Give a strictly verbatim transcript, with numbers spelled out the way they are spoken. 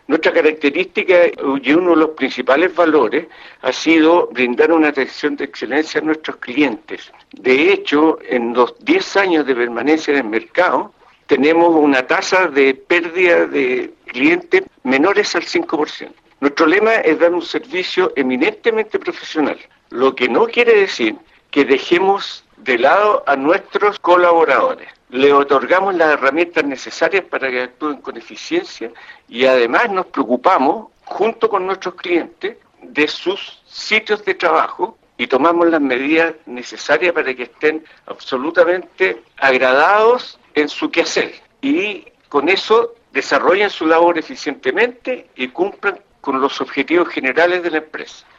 Nuestra característica y uno de los principales valores ha sido brindar una atención de excelencia a nuestros clientes. De hecho, en los diez años de permanencia en el mercado, tenemos una tasa de pérdida de clientes menores al cinco por ciento. Nuestro lema es dar un servicio eminentemente profesional, lo que no quiere decir que dejemos de lado a nuestros colaboradores. Le otorgamos las herramientas necesarias para que actúen con eficiencia y además nos preocupamos, junto con nuestros clientes, de sus sitios de trabajo y tomamos las medidas necesarias para que estén absolutamente agradados en su quehacer y con eso desarrollen su labor eficientemente y cumplan con los objetivos generales de la empresa.